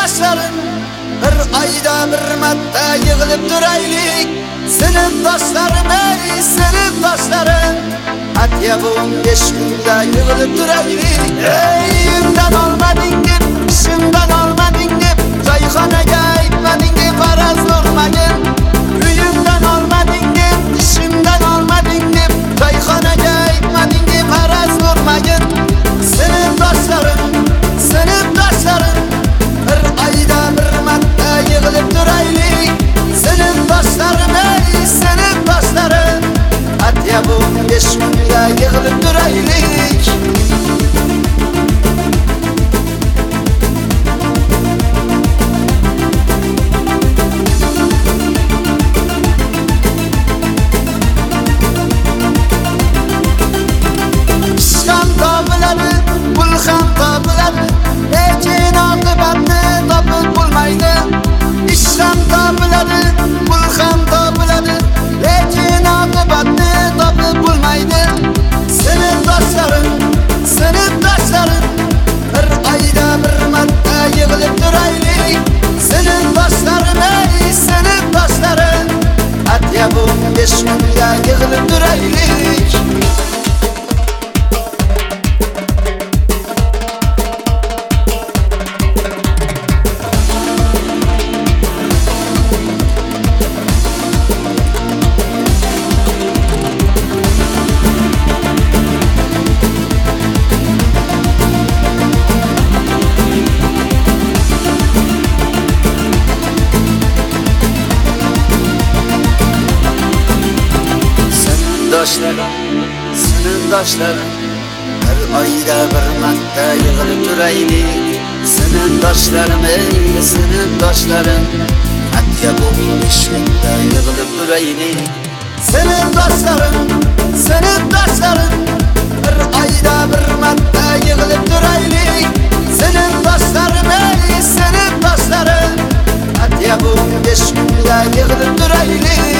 dostların bir ayda bir marta yig'ilib turaylik. Sinib dostlarım ey sinib dostlarım, atya bu 15 kunda yig'ilib turaylik. Ey uyimdan olmading deb, ishimdan olmading deb, joyxonaga aytmading deb faraz urmagin. Uyimdan olmading deb, ishimdan olmading deb, joyxonaga aytmading deb faraz urmagin. Sinib dostlarım bir ayda bir marta yig'ilib turaylik. Sinib dostlarım ey sinib dostlarım, atya bu 15 kunda yig'ilib turaylik. İşkan topiladi, pul ham topiladi, lekin oqibatni topib bo'lmaydi. Ish ham topiladi, pul ham topiladi, lekin oqibatni topib bo'lmaydi. Sinib dostlarım bir ayda bir marta yig'ilib turaylik. Sinib dostlarım ey sinib dostlarım, atya bu 15 kunda yig'ilib turaylik. Sinfdoshlarım bir oyda bir marta yig'ilib turaylik. Sinfdoshlarım ey sinfdoshlarım, atya bu 15 kunda yig'ilib turaylik. Sinfdoshlarım bir oyda bir marta yig'ilib turaylik. Sinfdoshlarım ey sinfdoshlarım, atya bu 15 kunda yig'ilib turaylik.